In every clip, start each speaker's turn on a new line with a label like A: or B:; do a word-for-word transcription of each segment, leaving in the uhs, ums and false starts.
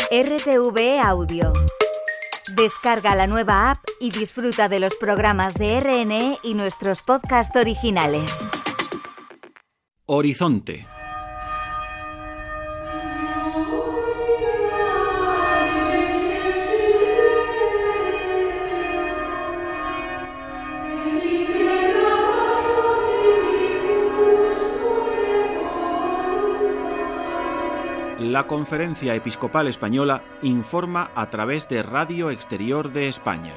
A: R T V E Audio. Descarga la nueva app y disfruta de los programas de R N E y nuestros podcasts originales.
B: Horizonte. La Conferencia Episcopal Española informa a través de Radio Exterior de España.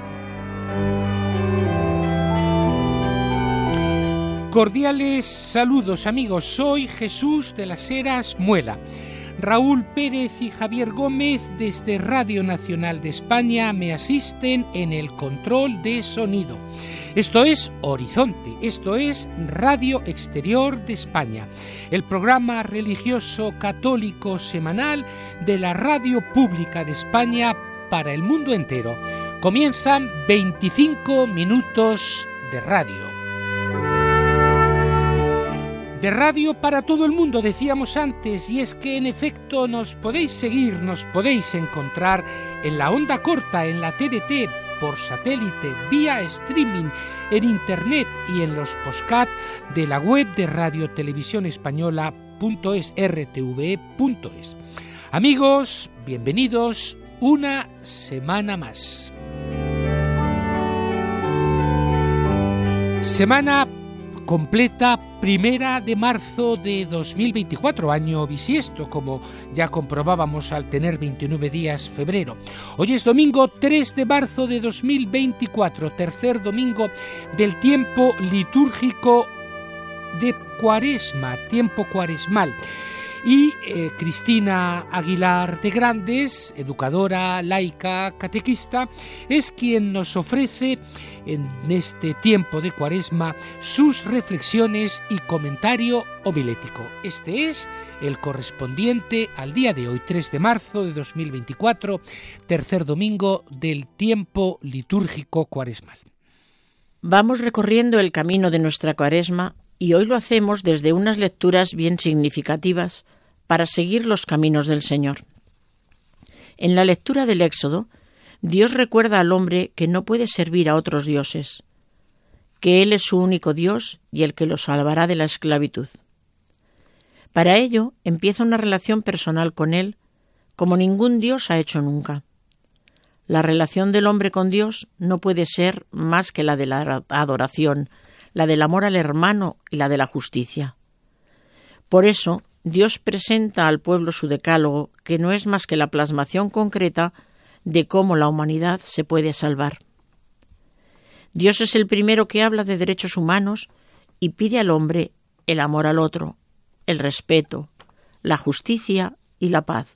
C: Cordiales saludos, amigos. Soy Jesús de las Heras Muela. Raúl Pérez y Javier Gómez desde Radio Nacional de España me asisten en el control de sonido. Esto es Horizonte, esto es Radio Exterior de España, el programa religioso católico semanal de la Radio Pública de España para el mundo entero. Comienzan veinticinco minutos de radio. De radio para todo el mundo, decíamos antes, y es que en efecto nos podéis seguir, nos podéis encontrar en la onda corta, en la T D T, por satélite, vía streaming, en internet y en los podcast de la web de radio televisión española punto es, r t v e punto es. Amigos, bienvenidos una semana más. Semana completa, primera de marzo de dos mil veinticuatro, año bisiesto, como ya comprobábamos al tener veintinueve días febrero. Hoy es domingo tres de marzo de dos mil veinticuatro, tercer domingo del tiempo litúrgico de Cuaresma, tiempo cuaresmal. Y eh, Cristina Aguilar de Grandes, educadora, laica, catequista, es quien nos ofrece en este tiempo de Cuaresma sus reflexiones y comentario homilético. Este es el correspondiente al día de hoy, tres de marzo de dos mil veinticuatro, tercer domingo del tiempo litúrgico cuaresmal.
D: Vamos recorriendo el camino de nuestra Cuaresma y hoy lo hacemos desde unas lecturas bien significativas para seguir los caminos del Señor. En la lectura del Éxodo, Dios recuerda al hombre que no puede servir a otros dioses, que Él es su único Dios y el que lo salvará de la esclavitud. Para ello, empieza una relación personal con Él como ningún Dios ha hecho nunca. La relación del hombre con Dios no puede ser más que la de la adoración, la del amor al hermano y la de la justicia. Por eso, Dios presenta al pueblo su decálogo, que no es más que la plasmación concreta de cómo la humanidad se puede salvar. Dios es el primero que habla de derechos humanos y pide al hombre el amor al otro, el respeto, la justicia y la paz.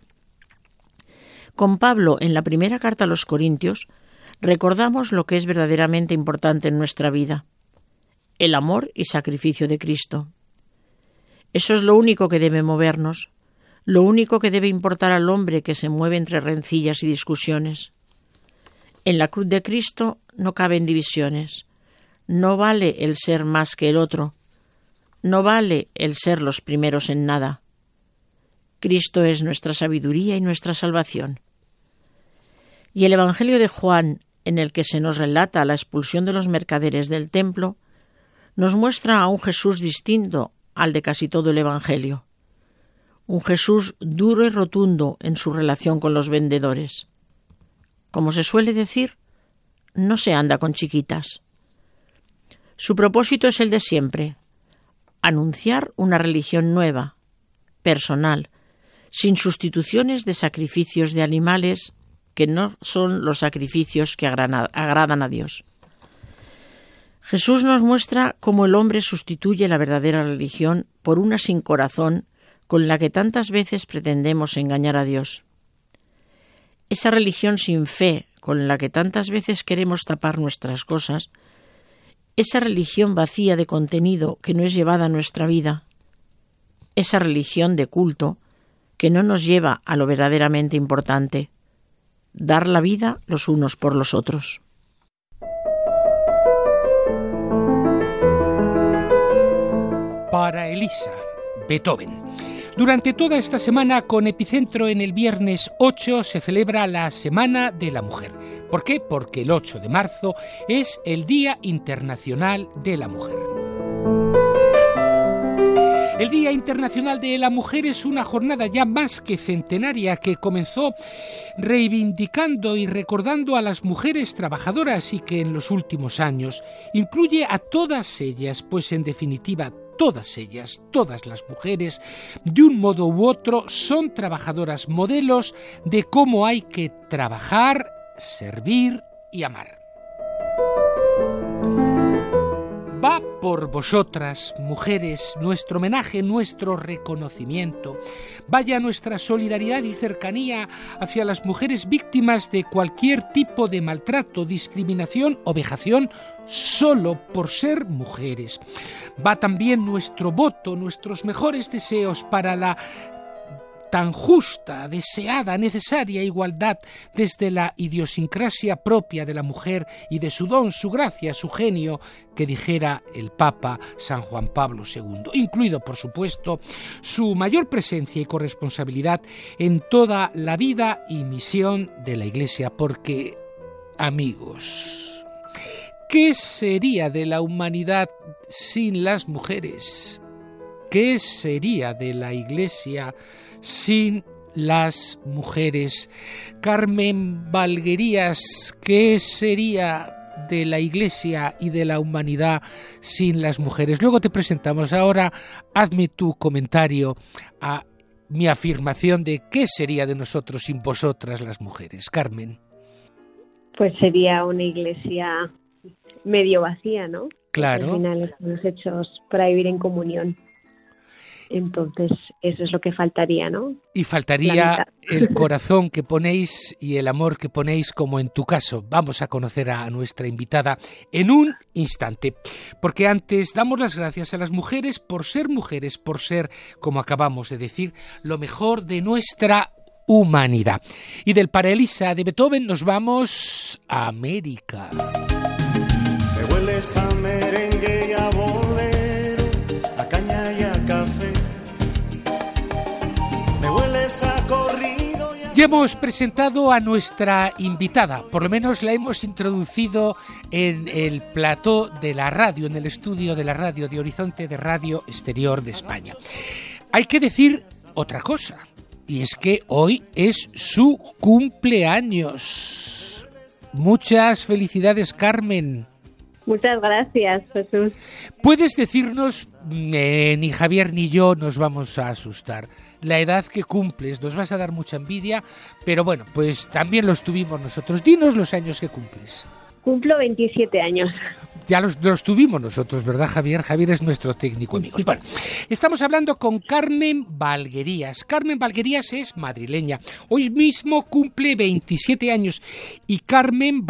D: Con Pablo, en la primera carta a los Corintios, recordamos lo que es verdaderamente importante en nuestra vida: el amor y sacrificio de Cristo. Eso es lo único que debe movernos, lo único que debe importar al hombre que se mueve entre rencillas y discusiones. En la cruz de Cristo no caben divisiones, no vale el ser más que el otro, no vale el ser los primeros en nada. Cristo es nuestra sabiduría y nuestra salvación. Y el Evangelio de Juan, en el que se nos relata la expulsión de los mercaderes del templo, nos muestra a un Jesús distinto al de casi todo el Evangelio. Un Jesús duro y rotundo en su relación con los vendedores. Como se suele decir, no se anda con chiquitas. Su propósito es el de siempre: anunciar una religión nueva, personal, sin sustituciones de sacrificios de animales que no son los sacrificios que agradan a Dios. Jesús nos muestra cómo el hombre sustituye la verdadera religión por una sin corazón con la que tantas veces pretendemos engañar a Dios. Esa religión sin fe con la que tantas veces queremos tapar nuestras cosas, esa religión vacía de contenido que no es llevada a nuestra vida, esa religión de culto que no nos lleva a lo verdaderamente importante: dar la vida los unos por los otros.
C: Para Elisa, Beethoven. Durante toda esta semana, con epicentro en el viernes ocho, se celebra la Semana de la Mujer. ¿Por qué? Porque el ocho de marzo es el Día Internacional de la Mujer. El Día Internacional de la Mujer es una jornada ya más que centenaria que comenzó reivindicando y recordando a las mujeres trabajadoras y que en los últimos años incluye a todas ellas, pues en definitiva todas ellas, todas las mujeres, de un modo u otro, son trabajadoras modelos de cómo hay que trabajar, servir y amar. Va por vosotras, mujeres, nuestro homenaje, nuestro reconocimiento. Vaya nuestra solidaridad y cercanía hacia las mujeres víctimas de cualquier tipo de maltrato, discriminación o vejación solo por ser mujeres. Va también nuestro voto, nuestros mejores deseos para la tan justa, deseada, necesaria igualdad desde la idiosincrasia propia de la mujer y de su don, su gracia, su genio, que dijera el Papa San Juan Pablo segundo, incluido, por supuesto, su mayor presencia y corresponsabilidad en toda la vida y misión de la Iglesia, porque, amigos, ¿qué sería de la humanidad sin las mujeres? ¿Qué sería de la Iglesia sin las mujeres? Carmen Valguerías, ¿qué sería de la Iglesia y de la humanidad sin las mujeres? Luego te presentamos. Ahora hazme tu comentario a mi afirmación de qué sería de nosotros sin vosotras las mujeres. Carmen.
E: Pues sería una Iglesia medio vacía, ¿no?
C: Claro.
E: Al final estamos hechos para vivir en comunión. Entonces, eso es lo que faltaría, ¿no?
C: Y faltaría el corazón que ponéis y el amor que ponéis, como en tu caso. Vamos a conocer a nuestra invitada en un instante, porque antes damos las gracias a las mujeres por ser mujeres, por ser, como acabamos de decir, lo mejor de nuestra humanidad. Y del Para Elisa de Beethoven nos vamos a América.
F: Me hueles a merengue y a bolero, a caña y a café.
C: Ya hemos presentado a nuestra invitada, por lo menos la hemos introducido en el plató de la radio, en el estudio de la radio de Horizonte de Radio Exterior de España. Hay que decir otra cosa, y es que hoy es su cumpleaños. Muchas felicidades, Carmen.
E: Muchas gracias, Jesús.
C: Puedes decirnos, eh, ni Javier ni yo nos vamos a asustar, la edad que cumples. Nos vas a dar mucha envidia, pero bueno, pues también los tuvimos nosotros. Dinos los años que cumples.
E: Cumplo veintisiete años.
C: Ya los, los tuvimos nosotros, ¿verdad, Javier? Javier es nuestro técnico, amigos. Bueno, estamos hablando con Carmen Valguerías. Carmen Valguerías es madrileña. Hoy mismo cumple veintisiete años. Y Carmen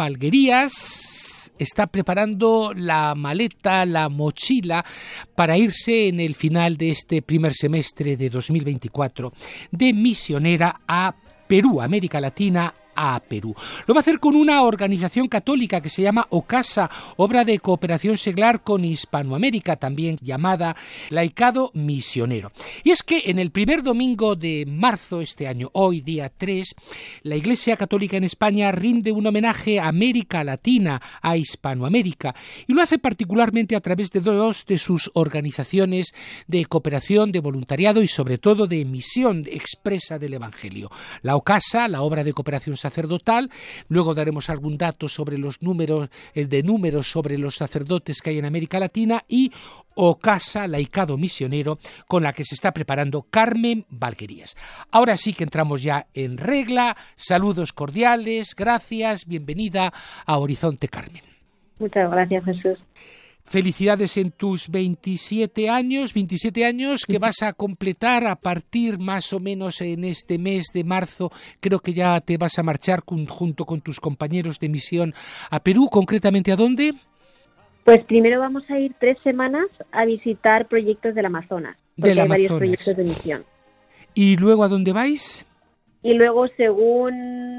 C: Valguerías está preparando la maleta, la mochila, para irse en el final de este primer semestre de dos mil veinticuatro de misionera a Perú, América Latina, a Perú. Lo va a hacer con una organización católica que se llama OCASA, Obra de Cooperación Seglar con Hispanoamérica, también llamada Laicado Misionero. Y es que en el primer domingo de marzo este año, hoy día tres, la Iglesia Católica en España rinde un homenaje a América Latina, a Hispanoamérica, y lo hace particularmente a través de dos de sus organizaciones de cooperación, de voluntariado y sobre todo de misión expresa del Evangelio. La OCASA, la Obra de Cooperación Sacerdotal, luego daremos algún dato sobre los números, el de números sobre los sacerdotes que hay en América Latina, y OCASA, Laicado Misionero, con la que se está preparando Carmen Valguerías. Ahora sí que entramos ya en regla. Saludos cordiales, gracias, bienvenida a Horizonte, Carmen.
E: Muchas gracias, Jesús.
C: Felicidades en tus veintisiete años, veintisiete años que vas a completar a partir más o menos en este mes de marzo. Creo que ya te vas a marchar con, junto con tus compañeros de misión a Perú. ¿Concretamente a dónde?
E: Pues primero vamos a ir tres semanas a visitar proyectos del Amazonas, porque
C: del
E: hay
C: Amazonas.
E: varios proyectos de misión.
C: ¿Y luego a dónde vais?
E: Y luego, según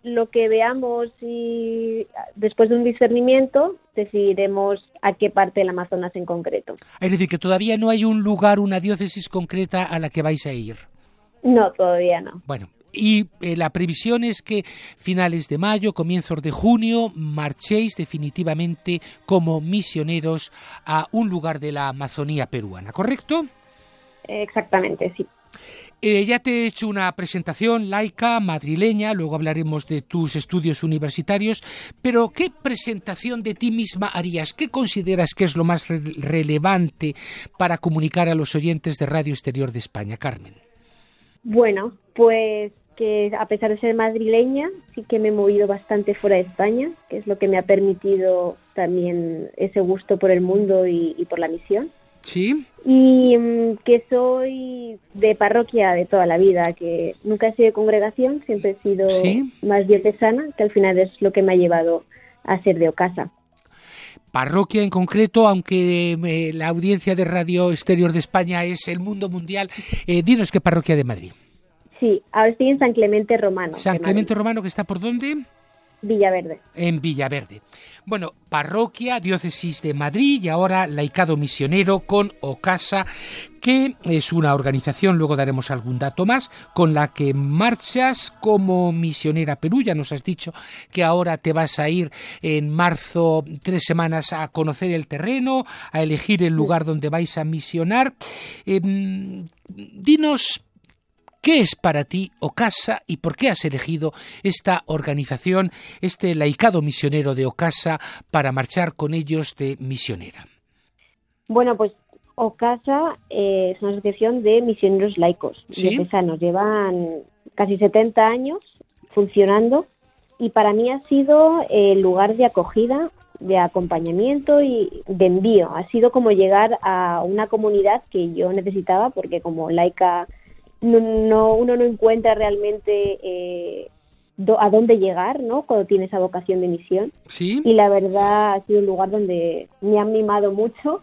E: lo que veamos y después de un discernimiento decidiremos a qué parte del Amazonas en concreto.
C: Es decir, que todavía no hay un lugar, una diócesis concreta a la que vais a ir.
E: No, todavía no.
C: Bueno, y eh, la previsión es que finales de mayo, comienzos de junio, marchéis definitivamente como misioneros a un lugar de la Amazonía peruana, ¿correcto?
E: Exactamente, sí.
C: Eh, ya te he hecho una presentación laica, madrileña, luego hablaremos de tus estudios universitarios, pero ¿qué presentación de ti misma harías? ¿Qué consideras que es lo más re- relevante para comunicar a los oyentes de Radio Exterior de España, Carmen?
E: Bueno, pues que a pesar de ser madrileña, sí que me he movido bastante fuera de España, que es lo que me ha permitido también ese gusto por el mundo y, y por la misión.
C: Sí.
E: Y um, que soy de parroquia de toda la vida, que nunca he sido de congregación, siempre he sido ¿Sí? más diocesana, que al final es lo que me ha llevado a ser de Ocasa.
C: Parroquia en concreto, aunque eh, la audiencia de Radio Exterior de España es el mundo mundial, eh, dinos qué parroquia de Madrid.
E: Sí, ahora estoy en San Clemente Romano.
C: ¿San Clemente Romano, que está por dónde?
E: Villaverde.
C: En Villaverde. Bueno, parroquia, diócesis de Madrid y ahora laicado misionero con Ocasa, que es una organización, luego daremos algún dato más, con la que marchas como misionera a Perú. Ya nos has dicho que ahora te vas a ir en marzo tres semanas a conocer el terreno, a elegir el lugar donde vais a misionar. Eh, dinos, ¿qué es para ti Ocasa y por qué has elegido esta organización, este laicado misionero de Ocasa, para marchar con ellos de misionera?
E: Bueno, pues Ocasa eh, es una asociación de misioneros laicos,
C: ¿Sí?
E: diocesanos. Llevan casi setenta años funcionando y para mí ha sido el lugar de acogida, de acompañamiento y de envío. Ha sido como llegar a una comunidad que yo necesitaba, porque como laica No, no, uno no encuentra realmente eh, do, a dónde llegar, ¿no?, cuando tiene esa vocación de misión.
C: ¿Sí?
E: Y la verdad ha sido un lugar donde me han mimado mucho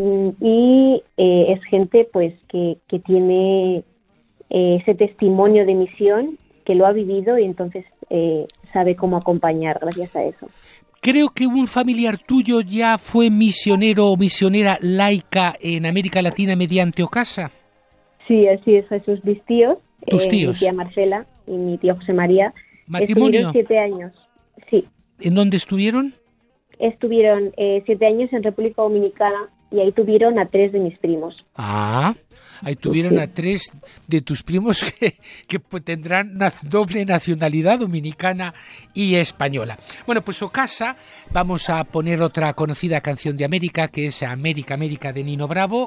E: y eh, es gente pues que, que tiene eh, ese testimonio de misión, que lo ha vivido y entonces eh, sabe cómo acompañar gracias a eso.
C: Creo que un familiar tuyo ya fue misionero o misionera laica en América Latina mediante Ocasa.
E: Sí, así es, esos mis tíos,
C: ¿Tus
E: eh,
C: tíos?
E: mi tía Marcela y mi tío José María.
C: ¿Matrimonio?
E: Estuvieron siete años, sí.
C: ¿En dónde estuvieron?
E: Estuvieron eh, siete años en República Dominicana y ahí tuvieron a tres de mis primos.
C: Ah, ahí tuvieron sí. a tres de tus primos que, que pues, tendrán una doble nacionalidad dominicana y española. Bueno, pues Ocasa, vamos a poner otra conocida canción de América, que es América, América, de Nino Bravo.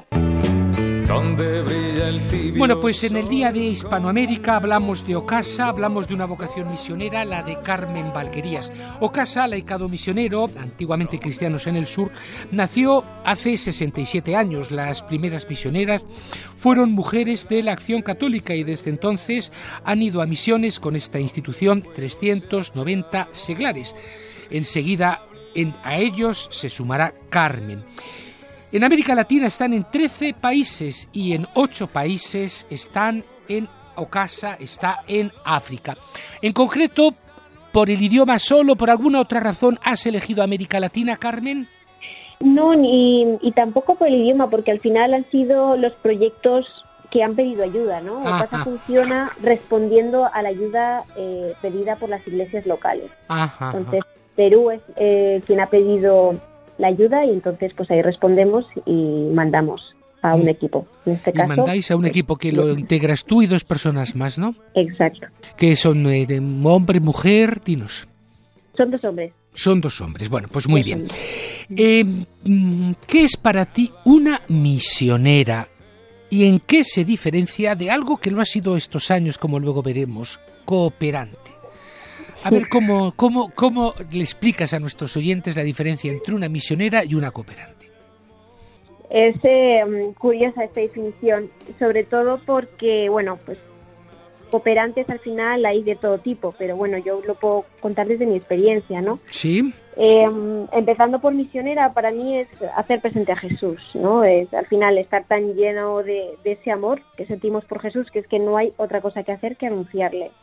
C: Bueno, pues en el Día de Hispanoamérica hablamos de Ocasa, hablamos de una vocación misionera, la de Carmen Valquerías. Ocasa, laicado misionero, antiguamente cristianos en el sur, nació hace sesenta y siete años. Las primeras misioneras fueron mujeres de la Acción Católica y desde entonces han ido a misiones con esta institución trescientos noventa seglares. Enseguida en, a ellos se sumará Carmen. En América Latina están en trece países y en ocho países están en Ocasa, está en África. En concreto, ¿por el idioma solo, por alguna otra razón has elegido América Latina, Carmen?
E: No, ni y tampoco por el idioma, porque al final han sido los proyectos que han pedido ayuda, ¿no? Ocasa funciona respondiendo a la ayuda eh, pedida por las iglesias locales. Ajá, entonces, ajá. Perú es eh, quien ha pedido la ayuda y entonces pues ahí respondemos y mandamos a un equipo. En este
C: y
E: caso,
C: mandáis a un equipo que lo integras tú y dos personas más, ¿no?
E: Exacto.
C: Que son eh, de hombre, mujer, dinos.
E: Son dos hombres.
C: Son dos hombres. Bueno, pues muy bien. Eh, ¿Qué es para ti una misionera y en qué se diferencia de algo que lo ha sido estos años, como luego veremos, cooperante? A ver, ¿cómo, cómo, ¿cómo le explicas a nuestros oyentes la diferencia entre una misionera y una cooperante?
E: Es eh, curiosa esta definición, sobre todo porque, bueno, pues cooperantes al final hay de todo tipo, pero bueno, yo lo puedo contar desde mi experiencia, ¿no?
C: Sí.
E: Eh, empezando por misionera, para mí es hacer presente a Jesús, ¿no? Es al final estar tan lleno de, de ese amor que sentimos por Jesús, que es que no hay otra cosa que hacer que anunciarle.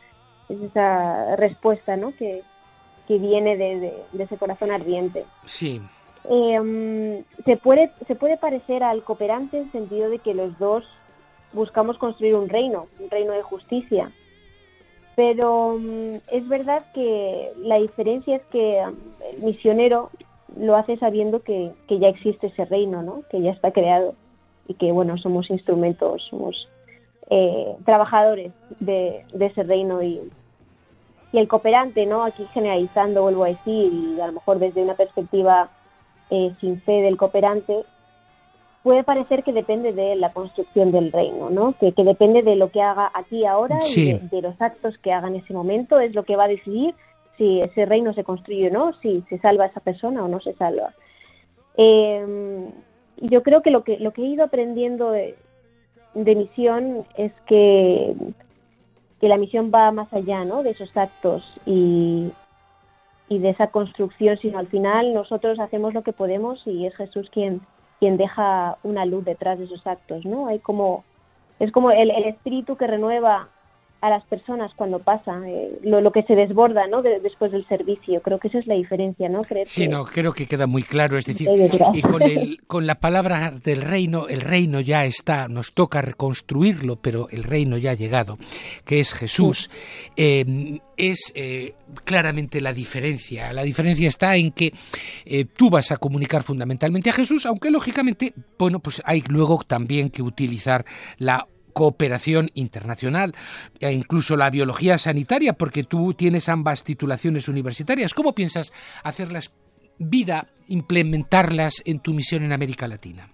E: es esa respuesta, ¿no? que, que viene de, de, de ese corazón ardiente.
C: Sí.
E: Eh, se puede se puede parecer al cooperante en el sentido de que los dos buscamos construir un reino, un reino de justicia. Pero um, es verdad que la diferencia es que um, el misionero lo hace sabiendo que, que ya existe ese reino, ¿no? Que ya está creado y que, bueno, somos instrumentos, somos eh, trabajadores de, de ese reino. Y, y el cooperante, ¿no? Aquí generalizando, vuelvo a decir, y a lo mejor desde una perspectiva eh, sin fe del cooperante, puede parecer que depende de la construcción del reino, ¿no? Que, que depende de lo que haga aquí ahora
C: sí.
E: y de, de los actos que haga en ese momento, es lo que va a decidir si ese reino se construye o no, si se salva esa persona o no se salva. Eh, yo creo que lo que lo que he ido aprendiendo de, de misión es que, que la misión va más allá, ¿no? De esos actos y, y de esa construcción, sino al final nosotros hacemos lo que podemos y es Jesús quien quien deja una luz detrás de esos actos, ¿no? Hay como, es como el, el espíritu que renueva a las personas cuando pasa, eh, lo, lo que se desborda, ¿no? De, después del servicio. Creo que esa es la diferencia, ¿no? Creer
C: sí,
E: que...
C: no, creo que queda muy claro, es decir, y con, el, con la palabra del reino, el reino ya está, nos toca reconstruirlo, pero el reino ya ha llegado, que es Jesús. Sí. Eh, es eh, claramente la diferencia. La diferencia está en que eh, tú vas a comunicar fundamentalmente a Jesús, aunque lógicamente, bueno, pues hay luego también que utilizar la cooperación internacional e incluso la biología sanitaria, porque tú tienes ambas titulaciones universitarias. ¿Cómo piensas hacerlas vida, implementarlas en tu misión en América Latina?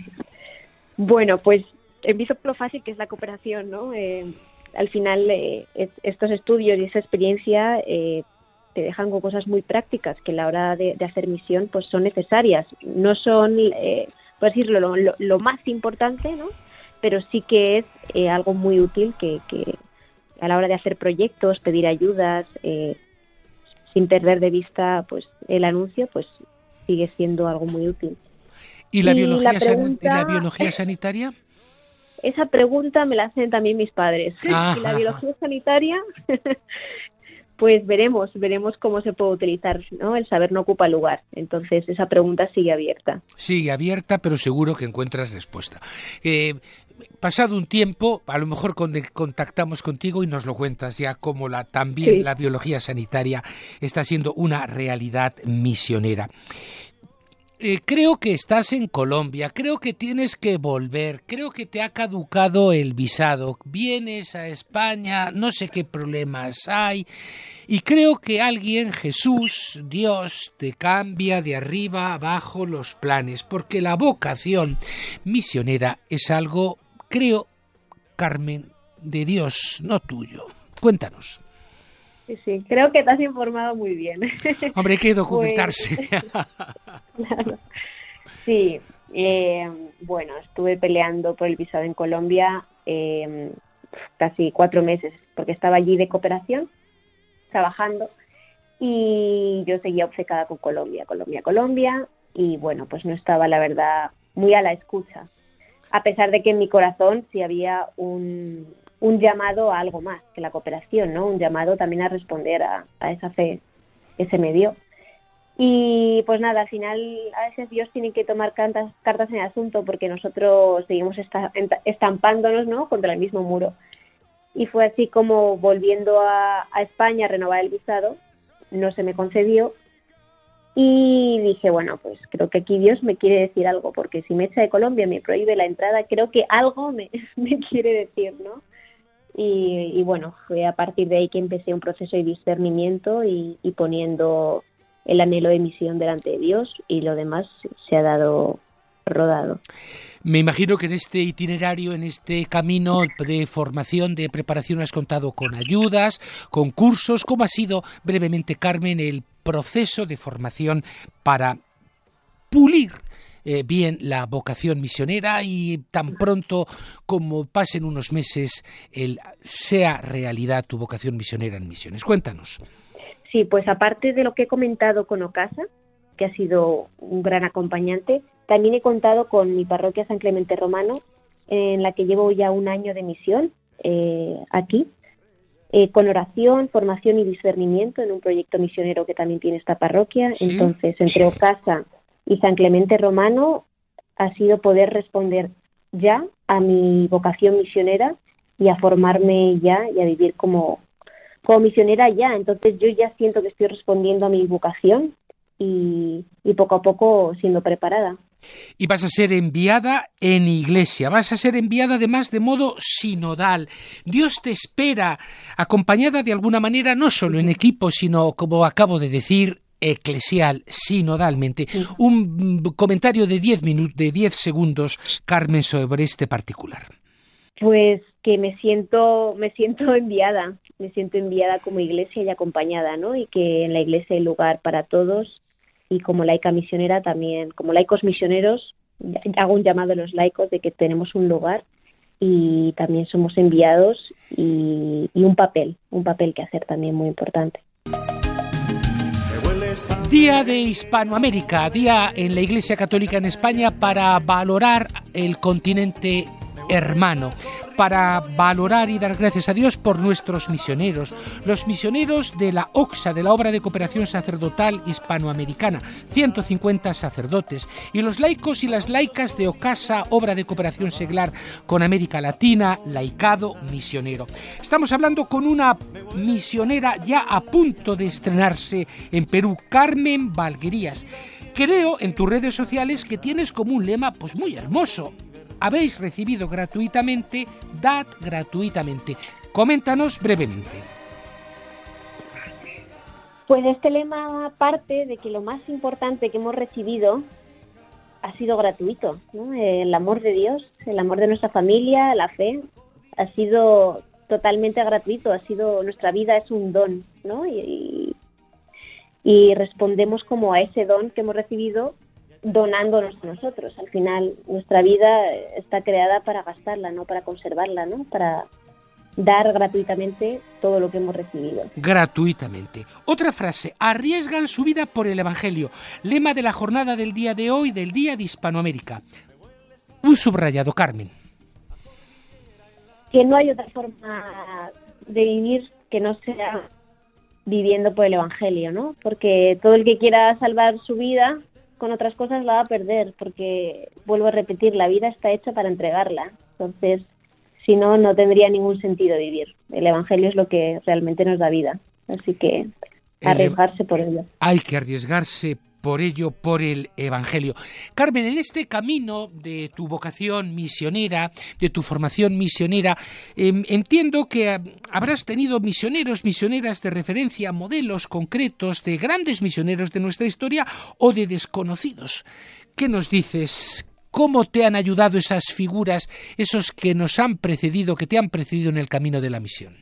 E: Bueno, pues empiezo por lo fácil, que es la cooperación, ¿no? Eh, al final, eh, es, estos estudios y esa experiencia eh, te dejan con cosas muy prácticas que a la hora de, de hacer misión pues son necesarias. No son, eh, por decirlo, lo, lo, lo más importante, ¿no? Pero sí que es eh, algo muy útil que, que a la hora de hacer proyectos, pedir ayudas, eh, sin perder de vista pues el anuncio, pues sigue siendo algo muy útil.
C: ¿Y la,
E: y
C: biología,
E: la, pregunta,
C: ¿y la biología sanitaria?
E: Esa pregunta me la hacen también mis padres.
C: Ah,
E: y la biología sanitaria, pues veremos, veremos cómo se puede utilizar, ¿no? El saber no ocupa lugar. Entonces esa pregunta sigue abierta.
C: Sigue abierta, pero seguro que encuentras respuesta. Eh, pasado un tiempo, a lo mejor contactamos contigo y nos lo cuentas ya cómo la, también sí. la biología sanitaria está siendo una realidad misionera. Eh, creo que estás en Colombia, creo que tienes que volver, creo que te ha caducado el visado, vienes a España, no sé qué problemas hay, y creo que alguien, Jesús, Dios, te cambia de arriba abajo los planes, porque la vocación misionera es algo, creo, Carmen, de Dios, no tuyo. Cuéntanos.
E: Sí, sí, creo que te has informado muy bien.
C: Hombre, hay que documentarse.
E: Pues, claro. Sí, eh, bueno, estuve peleando por el visado en Colombia eh, casi cuatro meses, porque estaba allí de cooperación, trabajando, y yo seguía obcecada con Colombia, Colombia, Colombia, y bueno, pues no estaba, la verdad, muy a la escucha, a pesar de que en mi corazón sí había un... un llamado a algo más que la cooperación, ¿no? Un llamado también a responder a, a esa fe que se me dio. Y pues nada, al final a veces Dios tiene que tomar cartas, cartas en el asunto porque nosotros seguimos esta, estampándonos, ¿no? Contra el mismo muro. Y fue así como volviendo a, a España a renovar el visado, no se me concedió. Y dije, bueno, pues creo que aquí Dios me quiere decir algo, porque si me echa de Colombia, me prohíbe la entrada, creo que algo me, me quiere decir, ¿no? Y, y bueno, fue a partir de ahí que empecé un proceso de discernimiento y, y poniendo el anhelo de misión delante de Dios, y lo demás se ha dado rodado.
C: Me imagino que en este itinerario, en este camino de formación, de preparación, has contado con ayudas, con cursos. ¿Cómo ha sido, brevemente, Carmen, el proceso de formación para pulir Eh, bien la vocación misionera y tan pronto como pasen unos meses el sea realidad tu vocación misionera en misiones? Cuéntanos.
E: Sí, pues aparte de lo que he comentado con Ocasa, que ha sido un gran acompañante, también he contado con mi parroquia San Clemente Romano, en la que llevo ya un año de misión eh, aquí, eh, con oración, formación y discernimiento en un proyecto misionero que también tiene esta parroquia. ¿Sí? Entonces, entre Ocasa y San Clemente Romano ha sido poder responder ya a mi vocación misionera y a formarme ya y a vivir como, como misionera ya. Entonces yo ya siento que estoy respondiendo a mi vocación y, y poco a poco siendo preparada.
C: Y vas a ser enviada en iglesia, vas a ser enviada además de modo sinodal. Dios te espera, acompañada de alguna manera, no solo en equipo, sino, como acabo de decir, eclesial, sinodalmente. Sí. Un comentario de diez minutos, de diez segundos, Carmen, sobre este particular.
E: Pues que me siento, me siento enviada, me siento enviada como iglesia y acompañada, ¿no? Y que en la iglesia hay lugar para todos. Y como laica misionera también, como laicos misioneros, hago un llamado a los laicos de que tenemos un lugar y también somos enviados y, y un papel, un papel que hacer también muy importante.
C: Día de Hispanoamérica, día en la Iglesia Católica en España para valorar el continente hermano, para valorar y dar gracias a Dios por nuestros misioneros, los misioneros de la O C S A, de la Obra de Cooperación Sacerdotal Hispanoamericana, ciento cincuenta sacerdotes, y los laicos y las laicas de OCASA, Obra de Cooperación Seglar con América Latina, Laicado Misionero. Estamos hablando con una misionera ya a punto de estrenarse en Perú, Carmen Valguerías. Creo en tus redes sociales que tienes como un lema pues muy hermoso. Habéis recibido gratuitamente, dad gratuitamente. Coméntanos brevemente.
E: Pues este lema parte de que lo más importante que hemos recibido ha sido gratuito, ¿no? El amor de Dios, el amor de nuestra familia, la fe, ha sido totalmente gratuito, ha sido, nuestra vida es un don, ¿no? Y, y, y respondemos como a ese don que hemos recibido, donándonos a nosotros. Al final nuestra vida está creada para gastarla, no para conservarla, ¿no? Para dar gratuitamente todo lo que hemos recibido.
C: Gratuitamente. Otra frase: arriesgan su vida por el Evangelio. Lema de la jornada del día de hoy, del Día de Hispanoamérica. Un subrayado, Carmen.
E: Que no hay otra forma de vivir que no sea viviendo por el Evangelio, ¿no? Porque todo el que quiera salvar su vida con otras cosas la va a perder, porque, vuelvo a repetir, la vida está hecha para entregarla. Entonces, si no, no tendría ningún sentido vivir. El Evangelio es lo que realmente nos da vida. Así que arriesgarse por ello.
C: Hay que arriesgarse por ello, por el Evangelio. Carmen, en este camino de tu vocación misionera, de tu formación misionera, eh, entiendo que habrás tenido misioneros, misioneras de referencia, modelos concretos de grandes misioneros de nuestra historia o de desconocidos. ¿Qué nos dices? ¿Cómo te han ayudado esas figuras, esos que nos han precedido, que te han precedido en el camino de la misión?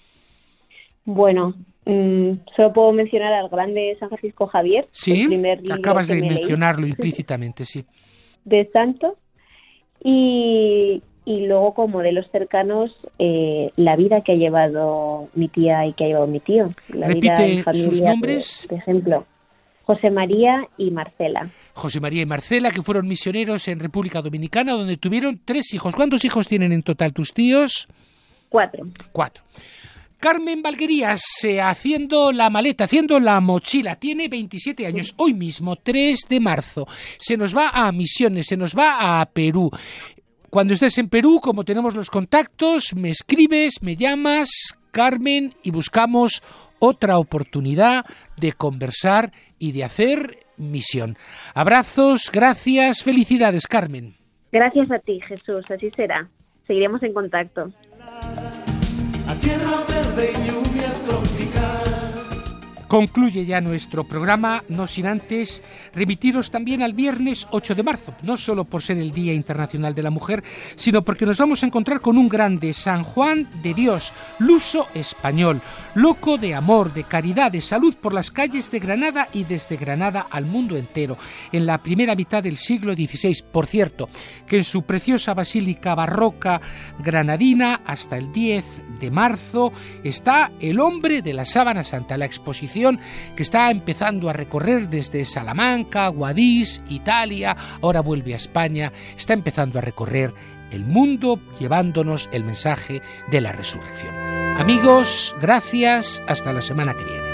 E: Bueno, mmm, solo puedo mencionar al grande San Francisco Javier.
C: Sí,
E: el primer libro
C: acabas de mencionarlo
E: leí.
C: implícitamente, sí.
E: De santo. Y, y luego, como modelos cercanos, eh, la vida que ha llevado mi tía y que ha llevado mi tío. La
C: Repite
E: vida en familia,
C: sus nombres.
E: Por, por ejemplo, José María y Marcela.
C: José María y Marcela, que fueron misioneros en República Dominicana, donde tuvieron tres hijos. ¿Cuántos hijos tienen en total tus tíos?
E: Cuatro.
C: Cuatro. Carmen Valguerías, eh, haciendo la maleta, haciendo la mochila, tiene veintisiete años. Hoy mismo, tres de marzo, se nos va a Misiones, se nos va a Perú. Cuando estés en Perú, como tenemos los contactos, me escribes, me llamas, Carmen, y buscamos otra oportunidad de conversar y de hacer misión. Abrazos, gracias, felicidades, Carmen.
E: Gracias a ti, Jesús, así será. Seguiremos en contacto.
F: A tierra verde y lluvia tropical.
C: Concluye ya nuestro programa, no sin antes remitiros también al viernes ocho de marzo, no solo por ser el Día Internacional de la Mujer, sino porque nos vamos a encontrar con un grande, San Juan de Dios, luso español, loco de amor, de caridad, de salud por las calles de Granada y desde Granada al mundo entero, en la primera mitad del siglo dieciséis. Por cierto, que en su preciosa basílica barroca granadina, hasta el diez de marzo, está el hombre de la Sábana Santa, la exposición que está empezando a recorrer desde Salamanca, Guadix, Italia, ahora vuelve a España, está empezando a recorrer el mundo llevándonos el mensaje de la resurrección. Amigos, gracias, hasta la semana que viene.